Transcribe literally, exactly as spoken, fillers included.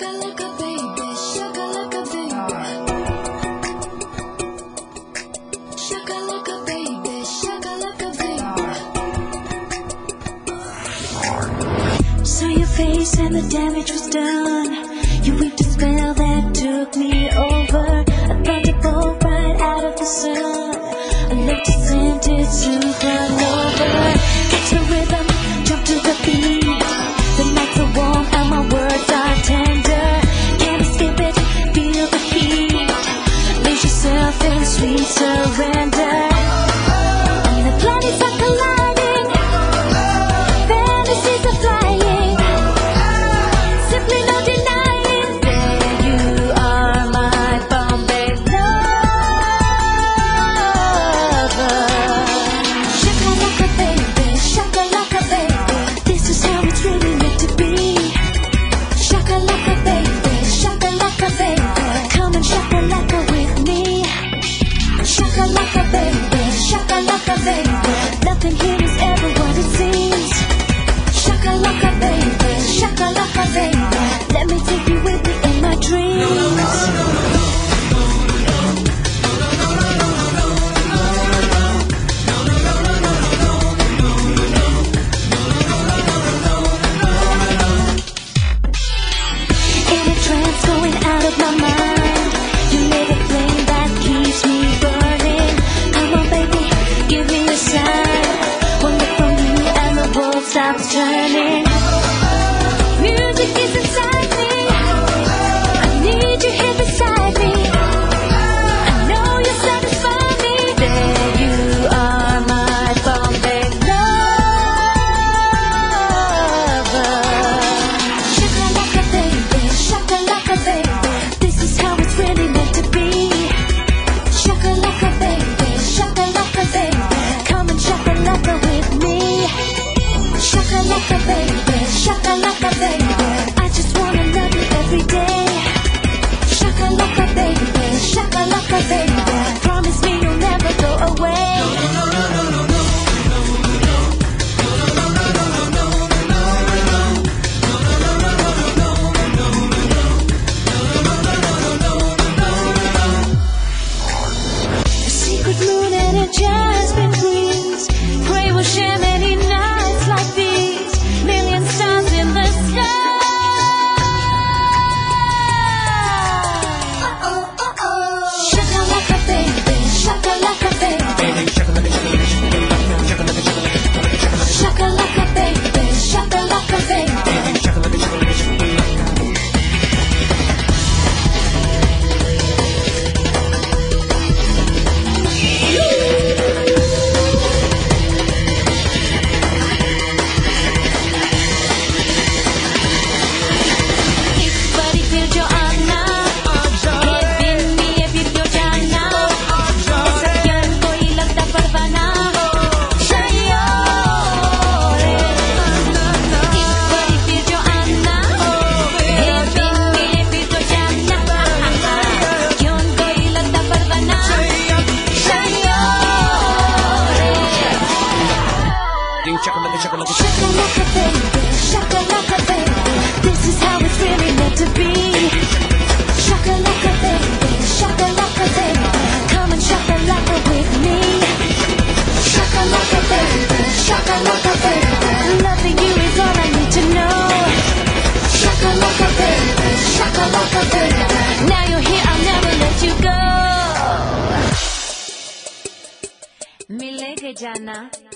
Shakalaka baby, shakalaka baby. Shakalaka baby, shakalaka baby. Saw your face and the damage was done. You weaved a spell that took me over. A thunderbolt right out of the sun. A lotus scented supernova. Catch the rhythm, jump to the beat. The nights are warm and my words are tender. Can't escape it, feel the heat. Lose yourself in sweet surrender. And the planets are colliding. Fantasies are flying. Simply no denying. There you are, my Bombay lover. Shakalaka baby, shakalaka baby. This is how it's really meant to be. Shakalaka baby, shakalaka baby. Come and shakalaka with me. Shakalaka baby, shakalaka baby. Nothing here is ever what it seems. Shakalaka baby, shakalaka baby. Let me take you with me in my dreams. In a trance going out of my mind. You lit a flame that keeps me burning. Come on baby, give me a sign. One look from you and the world stops turning. Music is inside me. I need you here beside me. I know you satisfy me. There you are, my Bombay lover. Shakalaka baby, shakalaka baby. This is how it's really meant to be. Shakalaka baby, shakalaka baby. Come and shakalaka with me. Shakalaka baby, shakalaka baby. I just wanna love you every day. Shakalaka baby, shakalaka baby. Promise me you'll never go away. A secret moon and a jasmine breeze. Pray we'll share many nights like these. Million stars in the sky. Shakalaka baby, shakalaka baby. Shakalaka baby, shakalaka baby. एक बारी फिर जो आना, ये दिन भी ये भी क्यों जाना? ऐसा ज्ञान कोई लगता परवाना। शायोरे। एक बारी फिर जो आना, ये दिन भी ये भी क्यों जाना? ज्ञान कोई लगता परवाना। शायोरे। Shakalaka baby, shakalaka baby. This is how it's really meant to be. Shakalaka baby, shakalaka baby. Come and shakalaka with me. Shakalaka baby, shakalaka baby. Loving you is all I need to know. Shakalaka baby, shakalaka baby. Now you're here, I'll never let you go. मिलेंगे जाना